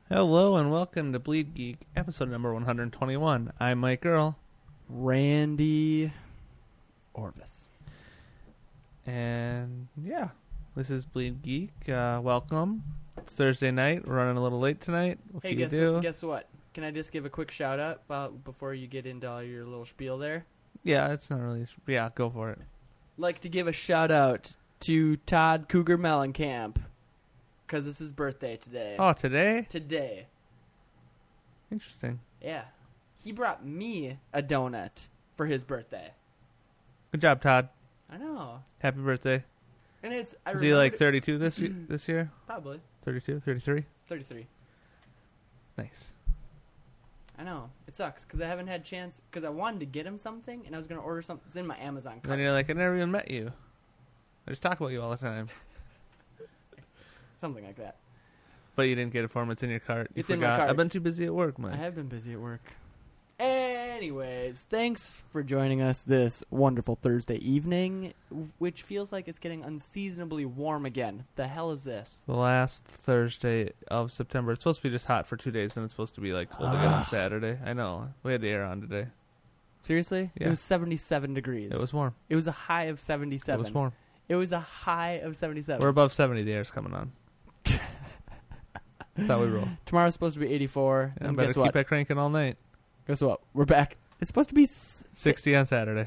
Hello and welcome to Bleed Geek, episode number 121. I'm Mike Earl. Randy Orvis. And yeah, this is Bleed Geek. Welcome. It's Thursday night. We're running a little late tonight. What Hey, can you do? guess what? Can I just give a quick shout out before you get into all your little spiel there? Yeah, it's not really... Yeah, go for it. Like to give a shout out to Todd Cougar Mellencamp because it's his birthday today. Oh, today? Today. Interesting. Yeah. He brought me a donut for his birthday. Good job, Todd. I know. Happy birthday. And it's... Is he like 32 this year? Probably. 32? 33? 33. Nice. I know. It sucks because I haven't had a chance because I wanted to get him something and I was going to order something. It's in my Amazon cart. And then you're like, I never even met you. I just talk about you all the time. Something like that. But you didn't get it for him. It's in your cart. You It's in forgot. my cart. I've been too busy at work, Mike. I have been busy at work. Anyways, thanks for joining us this wonderful Thursday evening, which feels like it's getting unseasonably warm again. The hell is this? The last Thursday of September. It's supposed to be just hot for 2 days, and it's supposed to be like cold again on Saturday. I know. We had the air on today. Seriously? Yeah. It was 77 degrees. It was warm. It was a high of 77. It was warm. It was a high of 77. We're above 70. The air's coming on. That's how we roll. Tomorrow's supposed to be 84. Yeah, and better guess keep what? it cranking all night. Guess what? We're back. It's supposed to be... 60 on Saturday.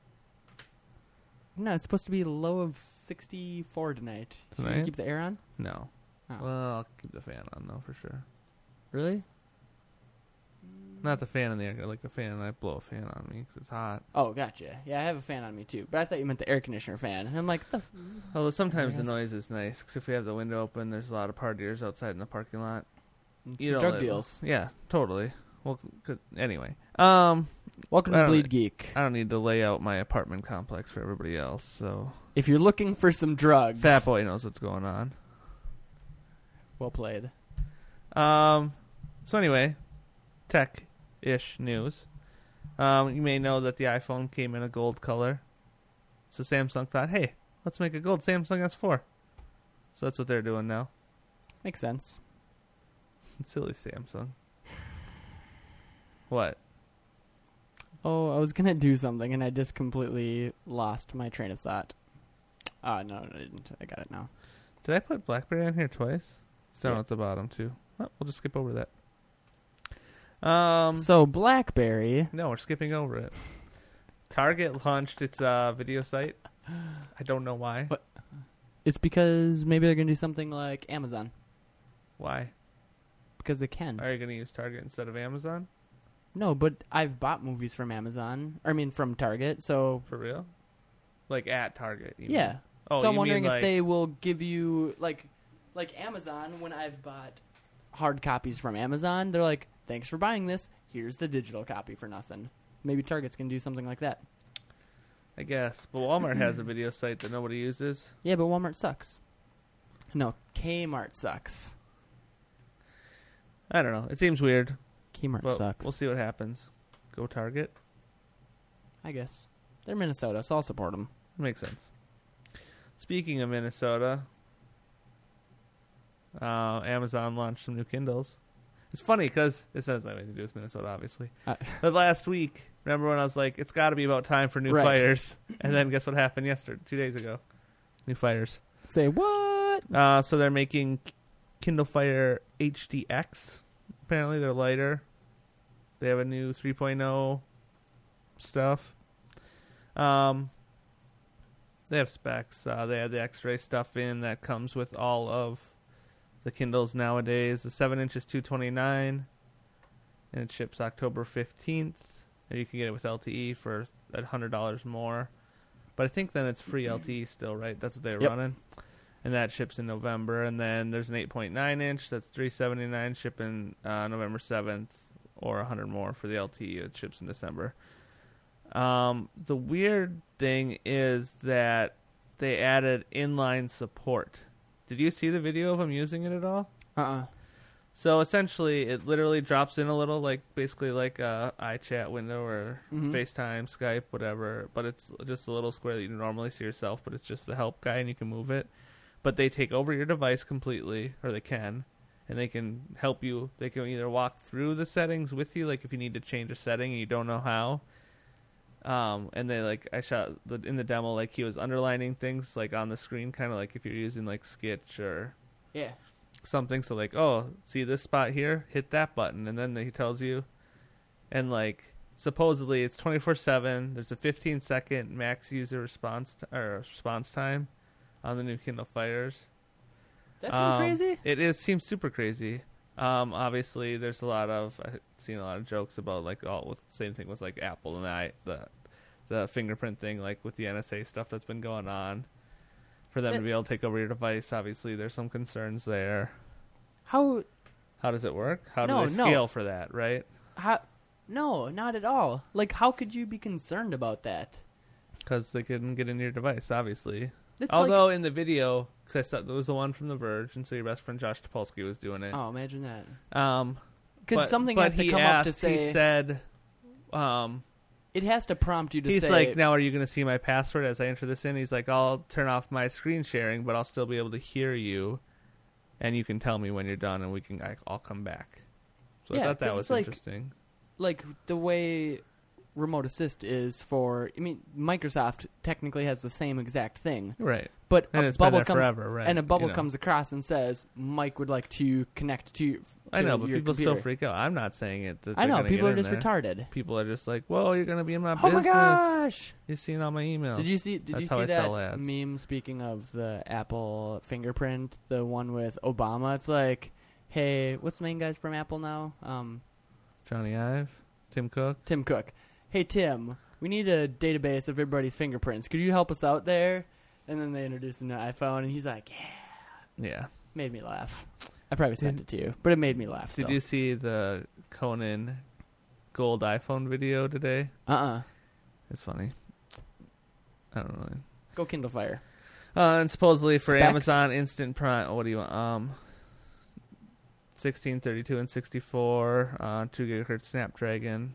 No, it's supposed to be a low of 64 tonight. Should we Tonight? keep the air on? No. Oh. Well, I'll keep the fan on, though, for sure. Really? Not the fan in the air. Like the fan, I blow a fan on me because it's hot. Oh, gotcha. Yeah, I have a fan on me too. But I thought you meant the air conditioner fan. And I'm like, Although sometimes the Yes. noise is nice because if we have the window open, there's a lot of partiers outside in the parking lot. you know, drug deals. Yeah, totally. Well, anyway. Welcome I to don't- Bleed Geek. I don't need to lay out my apartment complex for everybody else, so... If you're looking for some drugs, Fat Boy knows what's going on. well played. So anyway, tech-ish news. You may know that the iPhone came in a gold color. So Samsung thought, hey, let's make a gold Samsung S4. So that's what they're doing now. Makes sense. Silly Samsung. What? Oh, I was gonna do something and I just completely lost my train of thought. No, I didn't. I got it now. Did I put BlackBerry on here twice? It's down Yeah. at the bottom, too. Oh, we'll just skip over that. So BlackBerry. No, we're skipping over it. Target launched its video site. I don't know why. What? It's because maybe they're gonna do something like Amazon Why? because they can. Are you going to use Target instead of Amazon? No, but I've bought movies from Amazon. I mean, from Target. So For real? Like at Target? You yeah. mean? Oh, So I'm you wondering mean if like, they will give you like Amazon. When I've bought hard copies from Amazon, they're like, "Thanks for buying this. Here's the digital copy for nothing." Maybe Target's gonna do something like that. I guess. But Walmart has a video site that nobody uses. Yeah, but Walmart sucks. No, Kmart sucks. I don't know. It seems weird. Kmart But sucks. we'll see what happens. Go Target. I guess they're Minnesota, so I'll support them. Makes sense. Speaking of Minnesota, Amazon launched some new Kindles. It's funny because it has nothing to do with Minnesota, obviously. But last week, remember when I was like, it's got to be about time for new Right. fires? And then guess what happened yesterday, 2 days ago? New fires. Say what? So they're making Kindle Fire HDX. Apparently they're lighter. They have a new 3.0 stuff. They have specs. They have the X-ray stuff in that comes with all of the Kindles nowadays. The 7-inch is $229, and it ships October 15th. And you can get it with LTE for $100 more. But I think then it's free LTE still, right? That's what they're Yep. running. And that ships in November. And then there's an 8.9-inch. That's $379, shipping November 7th, or 100 more for the LTE. It ships in December. The weird thing is that they added inline support. Did you see the video of them using it at all? So essentially, it literally drops in a little, like basically like a iChat window or Mhm. FaceTime, Skype, whatever. But it's just a little square that you normally see yourself, but it's just the help guy and you can move it. But they take over your device completely, or they can, and they can help you. They can either walk through the settings with you, like if you need to change a setting and you don't know how. And they like I shot in the demo, like he was underlining things like on the screen, kind of like if you're using like Sketch or something. So like, oh, see this spot here, hit that button, and then he tells you. And like supposedly it's 24/7. There's a 15-second max user response time on the new Kindle Fires. Does that seem crazy? It is seems super crazy. Obviously there's I've seen a lot of jokes about like with the same thing with like Apple and the fingerprint thing, like with the NSA stuff that's been going on. For them to be able to take over your device, obviously there's some concerns there. How does it work? How do they scale for that, right? No, not at all. Like, how could you be concerned about that? Because they couldn't get into your device, obviously. It's Although in the video, because I saw there was the one from The Verge, and so your best friend Josh Topolsky was doing it. Oh, imagine that. Because something has to come up to say. He said, it has to prompt you to say. He's like, now are you going to see my password as I enter this in? He's like, I'll turn off my screen sharing, but I'll still be able to hear you, and you can tell me when you're done, and I'll come back. So I thought that was interesting. Like the way Remote Assist is for, Microsoft technically has the same exact thing, right? But and a it's bubble been there comes forever, right? And a bubble comes across and says, "Mike would like to connect to." I know, but people computer. still freak out. I'm not saying it. I know people are just retarded. People are just like, "Whoa, you're gonna be in my business." Oh my gosh! You're seeing all my emails. Did you see that meme? Speaking of the Apple fingerprint, the one with Obama, it's like, "Hey, what's the main guys from Apple now?" Johnny Ive, Tim Cook. Hey Tim, we need a database of everybody's fingerprints. Could you help us out there? And then they introduced him to iPhone, and he's like, yeah. Made me laugh. I probably sent it to you, but it made me laugh. Did you see the Conan gold iPhone video today? It's funny. I don't know. Go Kindle Fire. And supposedly for Specs? Amazon Instant Prime, what do you want? 16, 32, and 64, 2 gigahertz Snapdragon.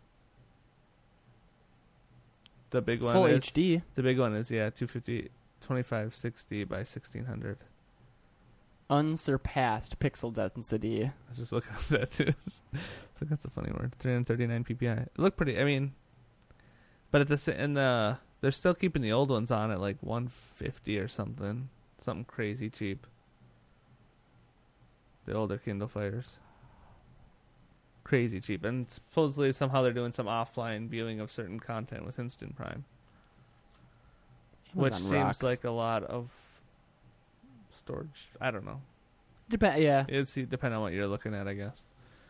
The big one Full is HD. The big one is 250, 2560 by 1600. Unsurpassed pixel density. I was just looking at that too. So that's a funny word. 339 ppi. It looked pretty. I mean, but they're still keeping the old ones on at like 150 or something crazy cheap. The older Kindle Fires. Crazy cheap. And supposedly somehow they're doing some offline viewing of certain content with Instant Prime. Which seems like a lot of storage. I don't know. It's depending on what you're looking at, I guess.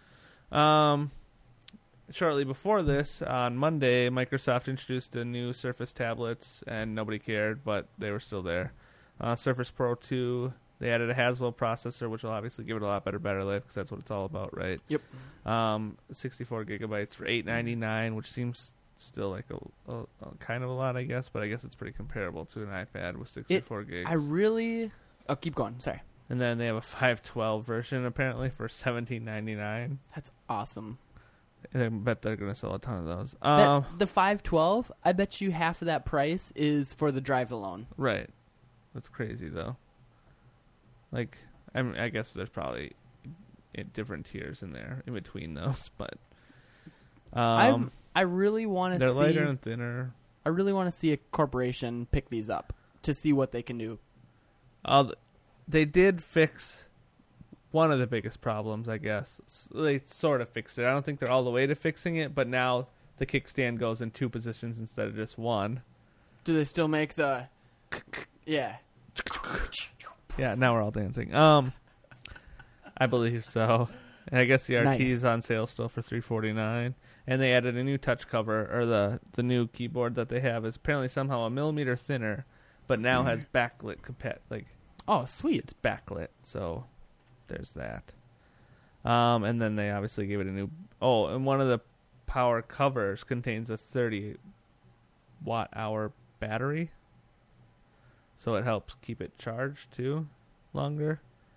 Shortly before this, on Monday, Microsoft introduced the new Surface tablets, and nobody cared, but they were still there. Surface Pro 2... They added a Haswell processor, which will obviously give it a lot better battery life because that's what it's all about, right? Yep. 64 gigabytes for $899, which seems still like a kind of a lot, I guess. But I guess it's pretty comparable to an iPad with 64 gigs. Oh, keep going. Sorry. And then they have a 512 version apparently for $17.99. That's awesome. I bet they're going to sell a ton of those. The 512, I bet you half of that price is for the drive alone. Right. That's crazy though. Like, I guess there's probably different tiers in there in between those, but I really want to see. They're lighter and thinner. I really want to see a corporation pick these up to see what they can do. They did fix one of the biggest problems, I guess. They sort of fixed it. I don't think they're all the way to fixing it, but now the kickstand goes in 2 positions instead of just 1. Do they still make the? Yeah. Yeah, now we're all dancing. I believe so. And I guess the RT is on sale still for $349. And they added a new touch cover, or the new keyboard that they have is apparently somehow a millimeter thinner, but now has backlit oh, sweet. It's backlit, so there's that. And then they obviously gave it a new. Oh, and one of the power covers contains a 30 watt-hour battery. So it helps keep it charged, too, longer.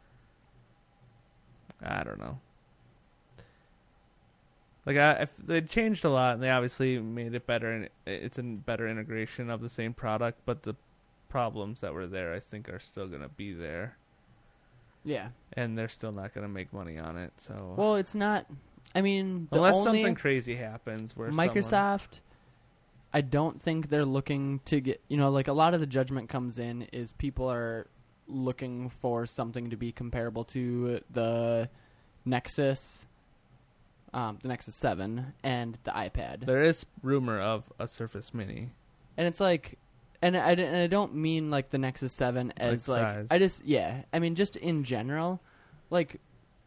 I don't know. Like, they changed a lot, and they obviously made it better, and it's a better integration of the same product, but the problems that were there, I think, are still going to be there. Yeah. and they're still not going to make money on it. So Well, it's not. I mean, unless something crazy happens where Microsoft, I don't think they're looking to get, like a lot of the judgment comes in is people are looking for something to be comparable to the Nexus 7 and the iPad. there is rumor of a Surface Mini. And it's like, and I don't mean like the Nexus 7 as Like like, size. I mean just in general, like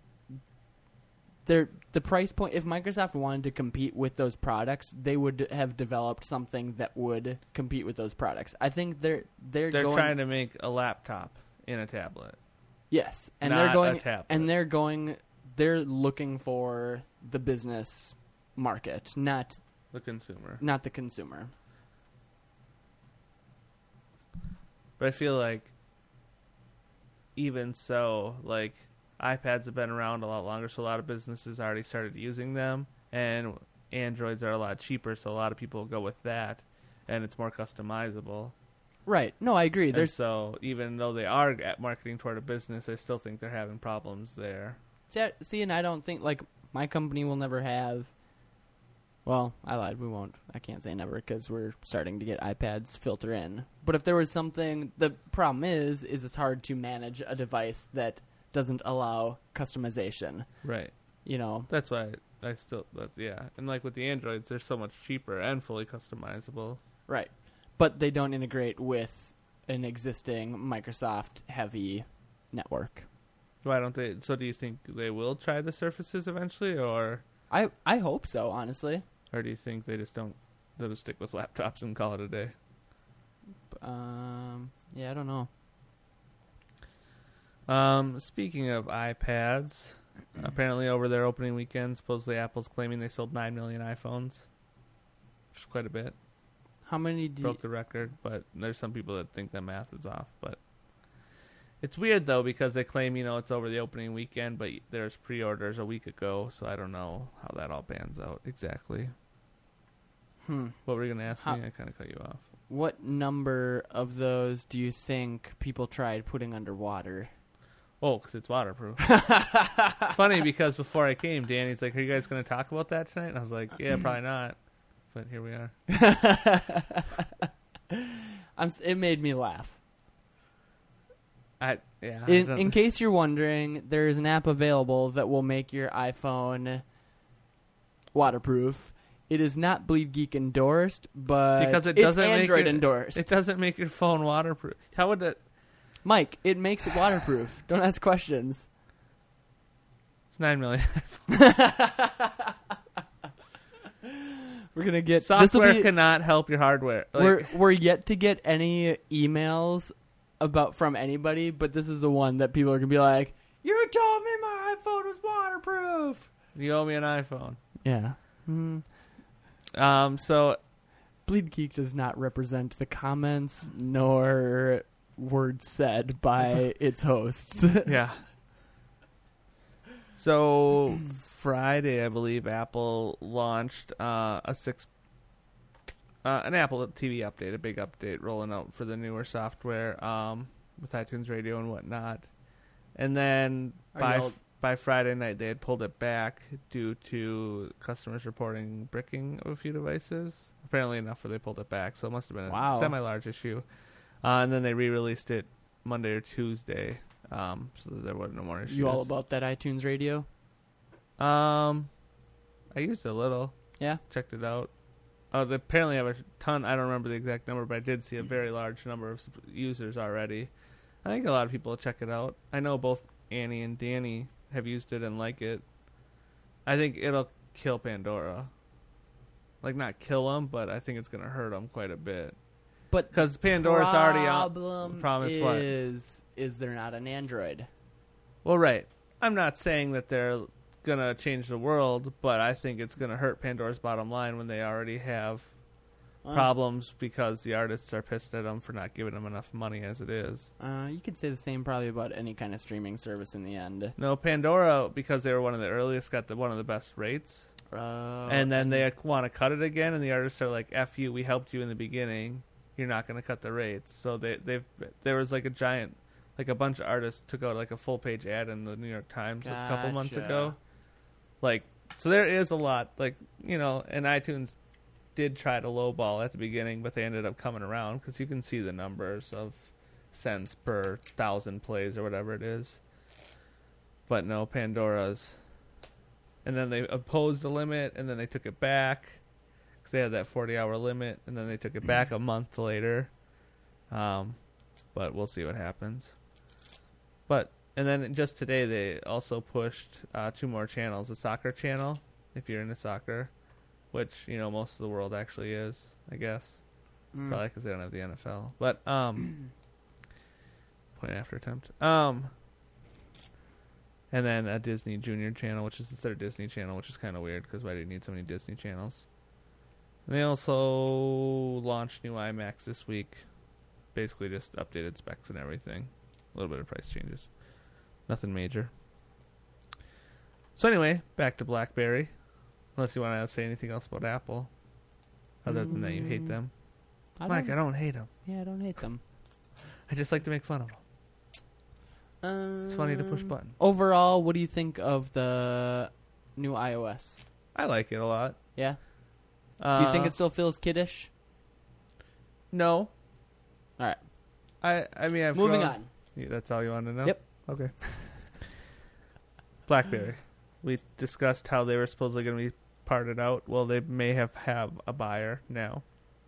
the price point, if Microsoft wanted to compete with those products, they would have developed something that would compete with those products. I think they're going, trying to make a laptop in a tablet. yes, and not they're going a tablet. and they're looking for the business market, not The consumer. the consumer. But I feel like even so, like iPads have been around a lot longer, so a lot of businesses already started using them, and Androids are a lot cheaper, so a lot of people go with that, and it's more customizable. Right. No, I agree. And so even though they are marketing toward a business, I still think they're having problems there. See, and I don't think, like, my company will never have... Well, I lied. We won't. I can't say never because we're starting to get iPads filter in. But if there was something... The problem is it's hard to manage a device that doesn't allow customization. Right. That's why I still... yeah. And like with the Androids, they're so much cheaper and fully customizable. Right. But they don't integrate with an existing Microsoft-heavy network. Why don't they... So do you think they will try the Surfaces eventually, or... I hope so, honestly. Or do you think they just don't... They'll just stick with laptops and call it a day? Yeah, I don't know. Speaking of iPads, apparently over their opening weekend, supposedly Apple's claiming they sold 9 million iPhones, which is quite a bit. How many do Broke the record, but there's some people that think that math is off. But it's weird, though, because they claim, it's over the opening weekend, but there's pre-orders a week ago, so I don't know how that all pans out exactly. What were you going to ask me? I kind of cut you off. What number of those do you think people tried putting underwater? Oh, because it's waterproof. It's funny because before I came, Danny's like, are you guys going to talk about that tonight? And I was like, yeah, probably not. But here we are. It made me laugh. In case you're wondering, there is an app available that will make your iPhone waterproof. It is not Bleed Geek endorsed, but because it it's doesn't Android make endorsed. It doesn't make your phone waterproof. How would it? Mike, it makes it waterproof. Don't ask questions. It's 9 million. We're gonna get software cannot help your hardware. We're yet to get any emails from anybody, but this is the one that people are gonna be like, "You told me my iPhone was waterproof." You owe me an iPhone. Yeah. So, Bleed Geek does not represent the comments nor words said by its hosts. Yeah. So Friday, I believe, Apple launched an Apple TV update, a big update rolling out for the newer software with iTunes Radio and whatnot. And then by Friday night, they had pulled it back due to customers reporting bricking of a few devices. Apparently enough where they pulled it back, so it must have been a semi-large issue. And then they re-released it Monday or Tuesday, so that there wasn't no more issues. You all about that iTunes Radio? I used it a little. Yeah? Checked it out. They apparently have a ton. I don't remember the exact number, but I did see a very large number of users already. I think a lot of people will check it out. I know both Annie and Danny have used it and like it. I think it'll kill Pandora. Like, not kill them, but I think it's going to hurt them quite a bit. But because Pandora's already out. Problem is they're not an Android. Well, right. I'm not saying that they're going to change the world, but I think it's going to hurt Pandora's bottom line when they already have problems because the artists are pissed at them for not giving them enough money as it is. You could say the same probably about any kind of streaming service in the end. No, Pandora, because they were one of the earliest, got one of the best rates. And then they want to cut it again, and the artists are like, F you, we helped you in the beginning. You're not going to cut the rates. So there was like a giant Like a bunch of artists took out like a full page ad in the New York Times a couple months Gotcha. ago. Like, so there is a lot. Like, and iTunes did try to lowball at the beginning, but they ended up coming around because you can see the numbers of cents per 1,000 plays or whatever it is. But no, Pandora's. And then they opposed the limit, and then they took it back because they had that 40-hour limit, and then they took it back a month later. But we'll see what happens. And then just today they also pushed 2 more channels. A soccer channel, if you're into soccer, which, most of the world actually is, I guess. Probably because they don't have the NFL. But, point after attempt. And then a Disney Junior channel, which is the third Disney channel, which is kind of weird because why do you need so many Disney channels? And they also launched new iMacs this week. Basically just updated specs and everything. A little bit of price changes. Nothing major. So anyway, back to BlackBerry. Unless you want to say anything else about Apple. Other than that you hate them. Mike, I don't hate them. Yeah, I don't hate them. I just like to make fun of them. It's funny to push buttons. Overall, what do you think of the new iOS? I like it a lot. Yeah? Do you think it still feels kiddish? No. All right. I mean, Moving on. Yeah, that's all you want to know? Yep. Okay. BlackBerry. We discussed how they were supposedly going to be parted out. Well, they may have a buyer now.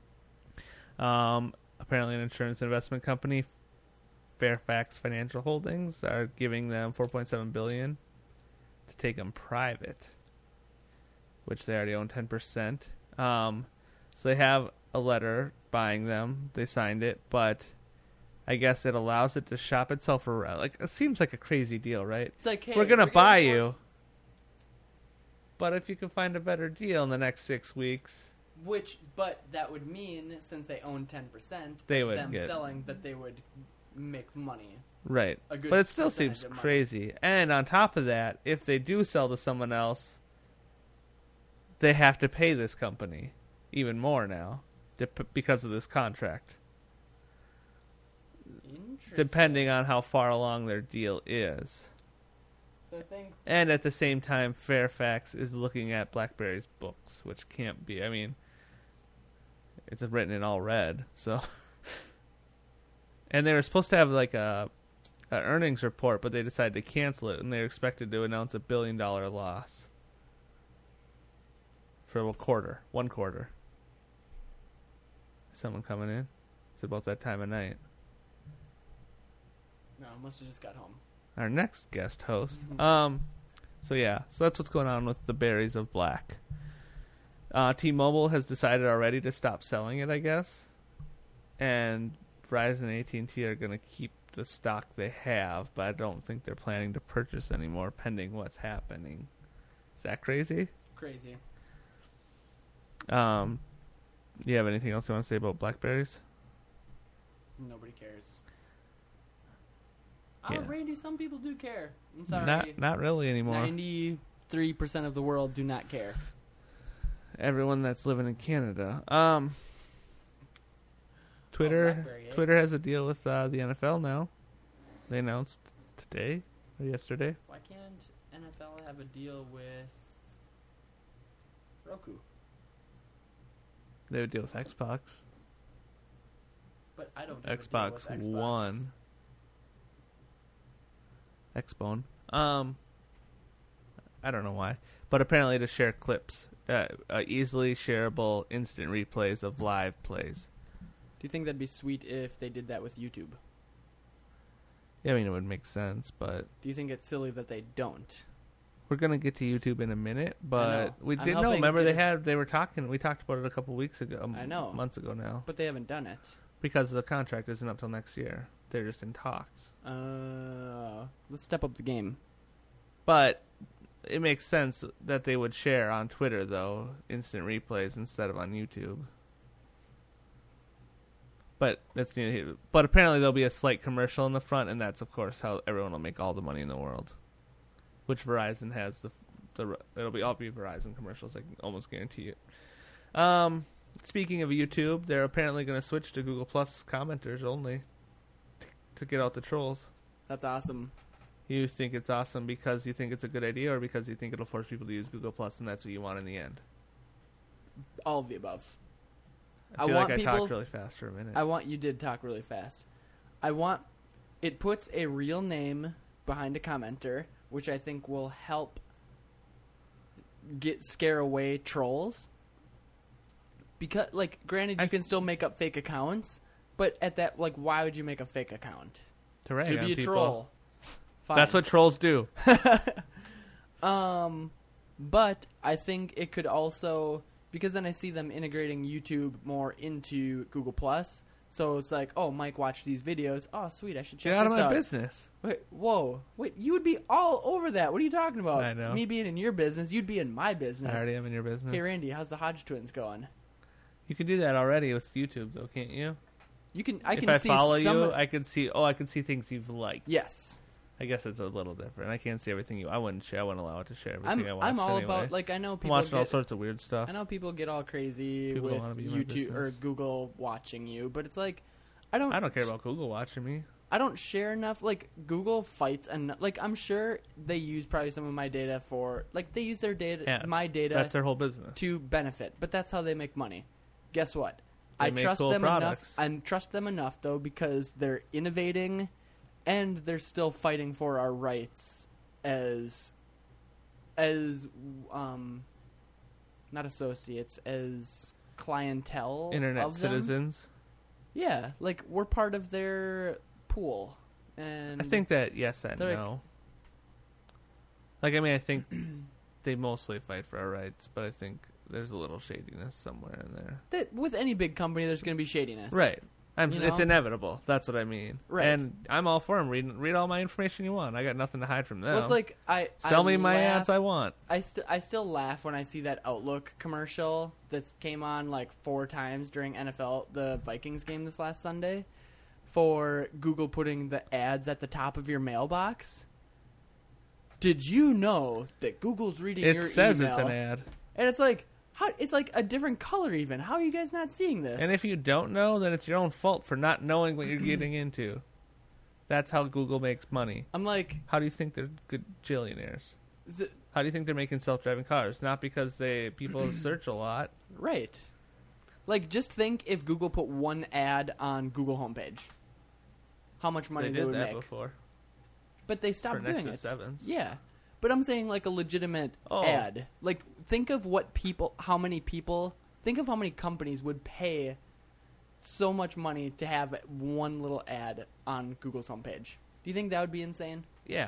Apparently an insurance investment company, Fairfax Financial Holdings, are giving them $4.7 billion to take them private, which they already own 10%. So they have a letter buying them. They signed it, but I guess it allows it to shop itself around. Like, it seems like a crazy deal, right? It's like, hey, we're gonna buy you, but if you can find a better deal in the next 6 weeks, But that would mean, since they own 10%, they would them get selling that they would make money. right. A good But it still percentage seems of money. crazy. And on top of that, if they do sell to someone else, they have to pay this company even more now because of this contract. Interesting. Depending on how far along their deal is. So I think And at the same time, Fairfax is looking at BlackBerry's books, which can't be. I mean, it's written in all red, so. And they were supposed to have like an earnings report, but they decided to cancel it, and they're expected to announce $1 billion loss for one quarter. Someone coming in? It's about that time of night. no, I must have just got home. Our next guest host. Mhm. So that's what's going on with the berries of black. T-Mobile has decided already to stop selling it, I guess. And Verizon and AT&T are going to keep the stock they have, but I don't think they're planning to purchase anymore pending what's happening. Is that crazy? Crazy. You have anything else you want to say about blackberries? Nobody cares. Yeah. Randy, some people do care. I'm sorry. Not really anymore. 93% of the world do not care. Everyone that's living in Canada. Twitter BlackBerry, eh? Twitter has a deal with the NFL now. They announced today or yesterday. Why can't NFL have a deal with Roku? They have a deal with Xbox. But I don't have a deal Xbox with Xbox One. Xbone. I don't know why, but apparently to share clips, easily shareable instant replays of live plays. Do you think that'd be sweet if they did that with YouTube? Yeah, I mean it would make sense, but Do you think it's silly that they don't? we're gonna get to YouTube in a minute. know. But we I'm didn't know. helping Remember get they were talking. We talked about it a couple weeks ago. I know. months ago now, But they haven't done it. because the contract isn't up till next year. They're just in talks. Let's step up the game. But it makes sense that they would share on Twitter, though, instant replays instead of on YouTube. But that's neither here. But apparently there'll be a slight commercial in the front, and that's of course how everyone will make all the money in the world. Which Verizon has it'll be Verizon commercials. I can almost guarantee it. Speaking of YouTube, they're apparently going to switch to Google Plus commenters only to get out the trolls. That's awesome. You think it's awesome because you think it's a good idea, or because you think it'll force people to use Google Plus, and that's what you want in the end? All of the above. I feel like I talked really fast for a minute. You did talk really fast. It puts a real name behind a commenter, which I think will help scare away trolls. Because, like, granted, you can still make up fake accounts, but at that, like, why would you make a fake account? To rag To on be a people. troll. Fine. That's what trolls do. But I think it could also, because then I see them integrating YouTube more into Google Plus. So it's like, oh, Mike watched these videos. Oh, sweet, I should check Get out this of my out. business. Wait, whoa. Wait, you would be all over that. What are you talking about? I know. Me being in your business, you'd be in my business. I already am in your business. Hey, Randy, how's the Hodge twins going? You can do that already with YouTube, though, can't you? You can. If I follow you, I can see. Oh, I can see things you've liked. Yes. I guess it's a little different. I can't see everything I wouldn't share. I wouldn't allow it to share everything I watch. I'm all anyway. about, like, I know I'm people watching all sorts of weird stuff. I know people get all crazy People don't with wanna be in my YouTube or business. Google watching you, but it's like, I don't care about Google watching me. I don't share enough. Like, Google fights and like, I'm sure they use probably some of my data for, like, they use their data, Ads. my data That's their whole business. to benefit, but that's how they make money. Guess what? They I make trust cool them products. enough. I trust them enough though, because they're innovating and they're still fighting for our rights as not associates, as clientele, Internet of them. citizens. Yeah, like, we're part of their pool. And I think that yes and they're no. Like, I mean, I think they mostly fight for our rights, but I think there's a little shadiness somewhere in there. that with any big company, there's going to be shadiness. Right. You It's know? inevitable. That's what I mean. Right. And I'm all for them. Read all my information you want. I got nothing to hide from them. Well, it's like Sell I me my laugh- ads I want. I still laugh when I see that Outlook commercial that came on like 4 times during the Vikings game this last Sunday, for Google putting the ads at the top of your mailbox. Did you know that Google's reading It your says email? it's an ad. And it's like, it's like a different color even. How are you guys not seeing this? And if you don't know, then it's your own fault for not knowing what you're getting into. That's how Google makes money. I'm like, How do you think they're good gillionaires? is it, How do you think they're making self-driving cars? Not because people search a lot. right. Like, just think if Google put one ad on Google homepage. How much money They they did would that make. before But they stopped for doing Nexus it. 7s. Yeah. But I'm saying, like, a legitimate Oh. ad. Like, think of how many companies would pay so much money to have one little ad on Google's homepage. Do you think that would be insane? Yeah.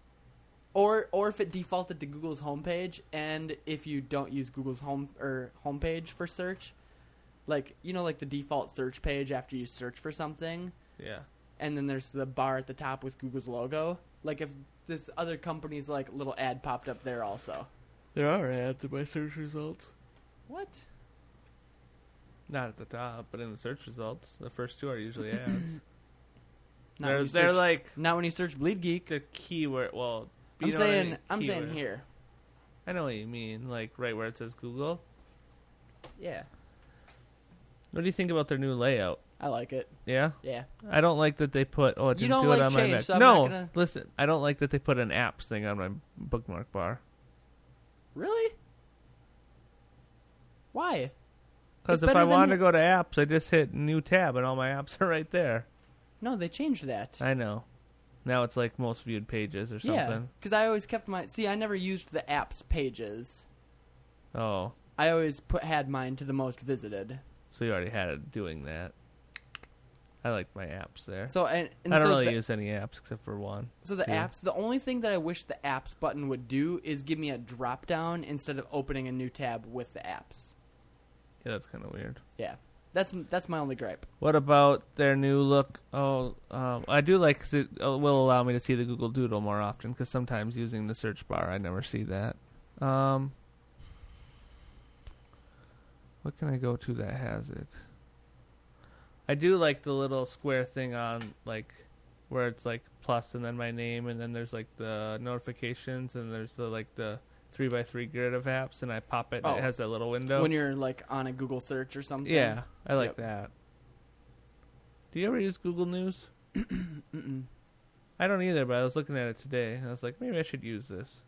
Or if it defaulted to Google's homepage, and if you don't use Google's homepage for search, like, you know, like the default search page after you search for something, Yeah. and then there's the bar at the top with Google's logo. Like, if this other company's like little ad popped up there also. There are ads in my search results. What? Not at the top, but in the search results. The first 2 are usually ads. Not when you they're search- like Not when you search Bleed Geek. the keyword. Well, you I'm know what I saying mean? I'm saying Keyword. here. I know what you mean. Like right where it says Google. Yeah. What do you think about their new layout? I like it. Yeah? Yeah. I don't like that they put. Oh, it You didn't don't do like it on my change, Mac. so I'm no, not gonna- listen. I don't like that they put an apps thing on my bookmark bar. Really? Why? Because It's if better I than wanted hi- to go to apps, I just hit new tab and all my apps are right there. No, they changed that. I know. Now it's like most viewed pages or Yeah, something. because I always kept I never used the apps pages. Oh, I always had mine to the most visited. so you already had it doing that. I like my apps there. So and I don't so really the, use any apps except for one. So the two. apps, the only thing that I wish the apps button would do is give me a drop down instead of opening a new tab with the apps. Yeah, that's kind of weird. Yeah, that's my only gripe. What about their new look? Oh, I do like 'cause it will allow me to see the Google Doodle more often. Because sometimes using the search bar, I never see that. What can I go to that has it? I do like the little square thing on like where it's like plus and then my name and then there's like the notifications and there's the 3x3 grid of apps and I pop it and it has that little window. When you're like on a Google search or something. Yeah, I like Yep. that. Do you ever use Google News? Mm-mm. I don't either, but I was looking at it today, and I was like, maybe I should use this.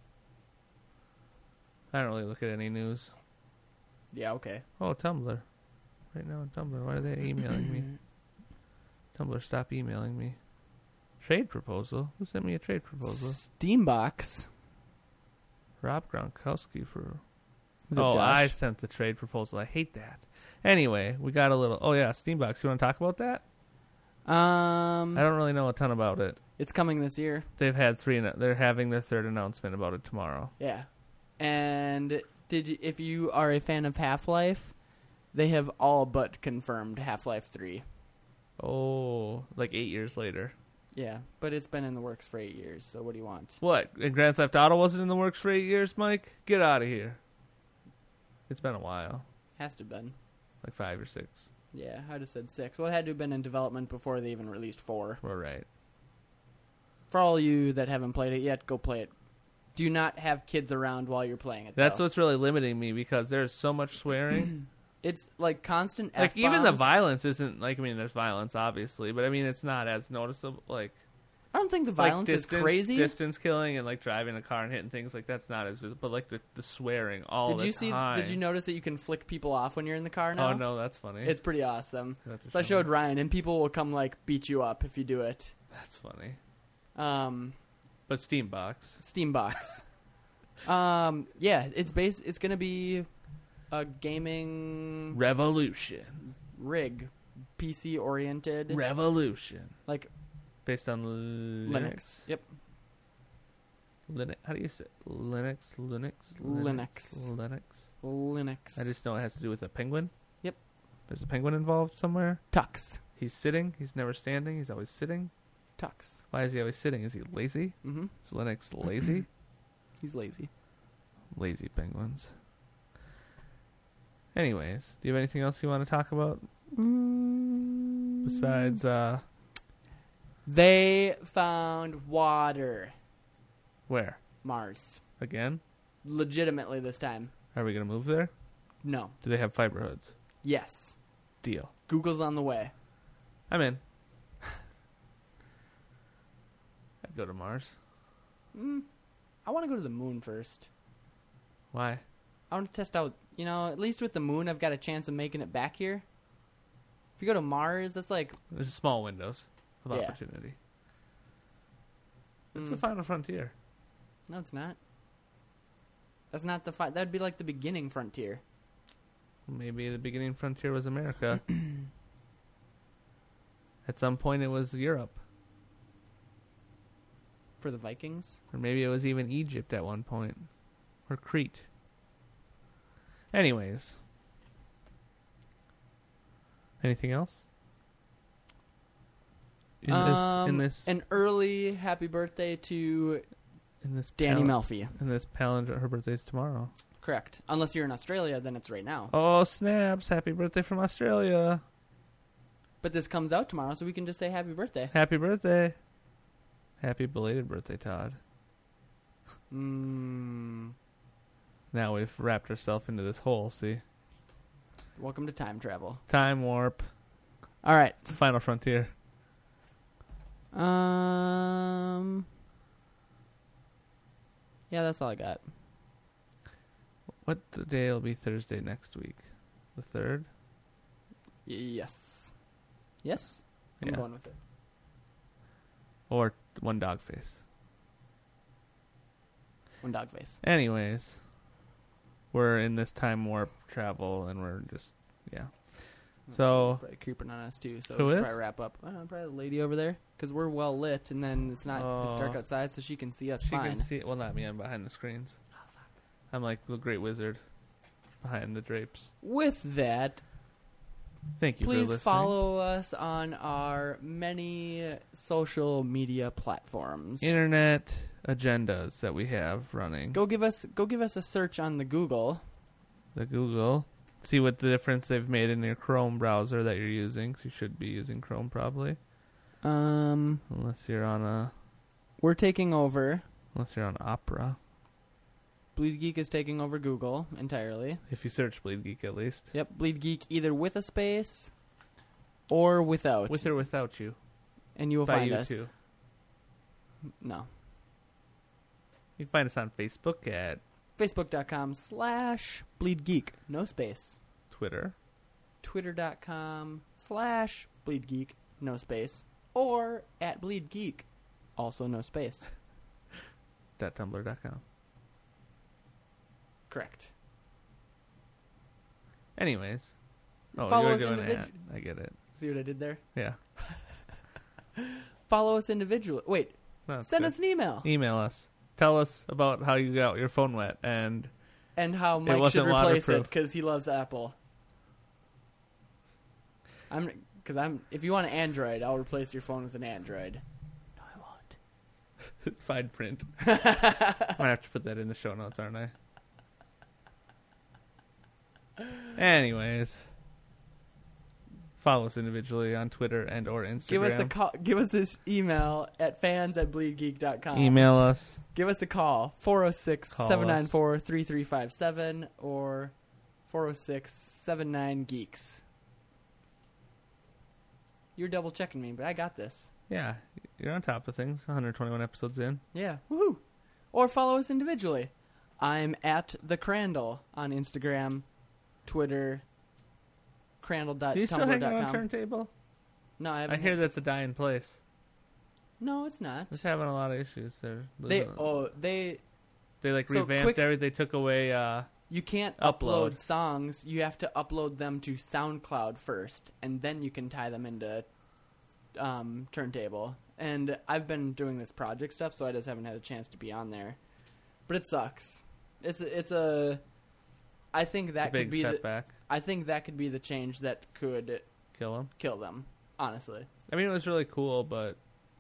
I don't really look at any news. Yeah, okay. Oh, Tumblr. Right now on Tumblr. Why are they emailing me? Tumblr, stop emailing me. Trade proposal? Who sent me a trade proposal? Steambox. Rob Gronkowski for... Is it Oh, Josh? I sent the trade proposal. I hate that. Anyway, we got a little... Oh, yeah, Steambox. You want to talk about that? I don't really know a ton about it. It's coming this year. They've had three... They're having their third announcement about it tomorrow. Yeah. And if you are a fan of Half-Life, they have all but confirmed Half-Life 3. Oh, like 8 years later. Yeah, but it's been in the works for 8 years, so what do you want? What? And Grand Theft Auto wasn't in the works for 8 years, Mike? Get out of here. It's been a while. Has to have been. Like 5 or 6. Yeah, I'd have said 6. Well, it had to have been in development before they even released 4. We're right. For all you that haven't played it yet, go play it. Do not have kids around while you're playing it, That's though. what's really limiting me because there's so much swearing. It's like constant Like, F-bombs. even the violence isn't, like, I mean, there's violence, obviously, but I mean, it's not as noticeable. Like, I don't think the violence like is crazy. Distance killing and, like, driving a car and hitting things, like, that's not as visible. But, like, the swearing all the time. Did you notice that you can flick people off when you're in the car now? Oh, no, that's funny. It's pretty awesome. That's So I showed Ryan, and people will come, like, beat you up if you do it. That's funny. Steambox. But Steambox. Yeah, it's going to be a gaming Revolution. rig, PC-oriented. Revolution. Like, based on Linux. Yep. Linux. How do you say Linux? Linux. I just know it has to do with a penguin. Yep. There's a penguin involved somewhere. Tux. He's sitting. He's never standing. He's always sitting. Tux. Why is he always sitting? Is he lazy? Mm-hmm. Is Linux lazy? He's lazy. Lazy penguins. Anyways, do you have anything else you want to talk about? Besides, They found water. where? Mars. Again? Legitimately this time. Are we going to move there? No. Do they have fiber hoods? Yes. Deal. Google's on the way. I'm in. I'd go to Mars. I want to go to the moon first. Why? I want to test out, at least with the moon, I've got a chance of making it back here. If you go to Mars, that's like... There's small windows of Yeah. opportunity. It's the final frontier. No, it's not. That's not the... That'd be like the beginning frontier. Maybe the beginning frontier was America. At some point it was Europe. For the Vikings? Or maybe it was even Egypt at one point. Or Crete. Anyways. Anything else? In this an early happy birthday to in this Danny Melfi. In this palindrome, her birthday's tomorrow. Correct. Unless you're in Australia, then it's right now. Oh, snaps. Happy birthday from Australia. But this comes out tomorrow, so we can just say happy birthday. Happy birthday. Happy belated birthday, Todd. Now we've wrapped ourselves into this hole, see? Welcome to time travel. Time warp. All right. It's the final frontier. Yeah, that's all I got. What the day will be Thursday next week? The 3rd? Yes. Yes? I'm Yeah. going with it. Or one dog face. One dog face. Anyways, we're in this time warp travel, and we're just, yeah. So, Probably creeping on us, too, so who we should is? probably wrap up. Probably the lady over there, because we're well lit, and then it's not it's dark outside, so she can see us she fine. can see, well, not me, I'm behind the screens. I'm like the great wizard behind the drapes. With that, Thank you for please listening. follow us on our many social media platforms. Internet agendas that we have running. Go give us a search on the Google. The Google. See what the difference they've made in your Chrome browser that you're using. So you should be using Chrome probably. Unless you're on We're taking over. Opera. Bleed Geek is taking over Google entirely. If you search Bleed Geek at least. Yep, Bleed Geek either with a space or without. With or without you. And you will By find you us. too. No. You can find us on Facebook, at Facebook.com/BleedGeek. No space. Twitter. Twitter.com/BleedGeek. No space. Or at BleedGeek. Also no space. .tumblr.com. Correct. Anyways. Oh, Follow you're us doing individu- it. I get it. See what I did there? Yeah. Follow us individually. Wait. No, that's Send good. us an email. Email us. Tell us about how you got your phone wet and And how It Mike should wasn't replace it waterproof. because he loves Apple. If you want an Android, I'll replace your phone with an Android. No, I won't. fine print. I'm gonna have to put that in the show notes, aren't I? Anyways, follow us individually on Twitter and or Instagram. Give us this email at fans@bleedgeek.com. Email us. Give us a call. 406-794-3357 or 406-79-GEEKS. You're double checking me, but I got this. Yeah, you're on top of things. 121 episodes in. Yeah. Woohoo. Or follow us individually. I'm at the Crandall on Instagram, Twitter, Do you still hang out on crandall.tumblr.com. Turntable? No, I I haven't. hear that's a dying place. No, it's not. It's having a lot of issues. They're They like so revamped quick- everything. They took away. you can't Upload. upload songs. You have to upload them to SoundCloud first, and then you can tie them into Turntable. And I've been doing this project stuff, so I just haven't had a chance to be on there. But it sucks. I think that it's a big could be setback. I think that could be the change that could Kill them. kill them. Honestly, I mean, it was really cool, but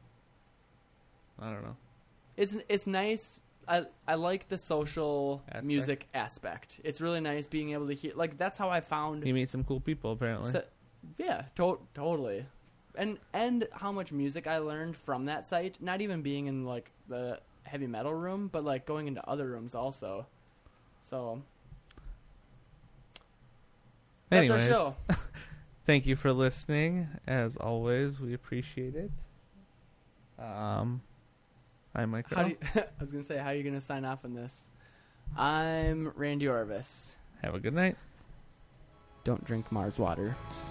I don't know. it's nice. I like the social Aspect. music aspect. It's really nice being able to hear. Like that's how I found. You meet some cool people, apparently. Yeah, totally. And how much music I learned from that site. Not even being in like the heavy metal room, but like going into other rooms also. So that's Anyways, our show. thank you for listening. As always, we appreciate it. I'm Mike. I was gonna say, how are you gonna sign off on this? I'm Randy Orvis. Have a good night. Don't drink Mars water.